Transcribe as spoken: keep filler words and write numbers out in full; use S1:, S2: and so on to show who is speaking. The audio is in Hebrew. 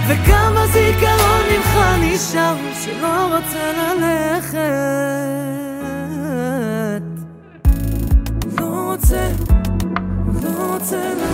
S1: וכמה זיכרון ממך נשאר שלא רוצה ללכת, לא רוצה, לא רוצה ללכת.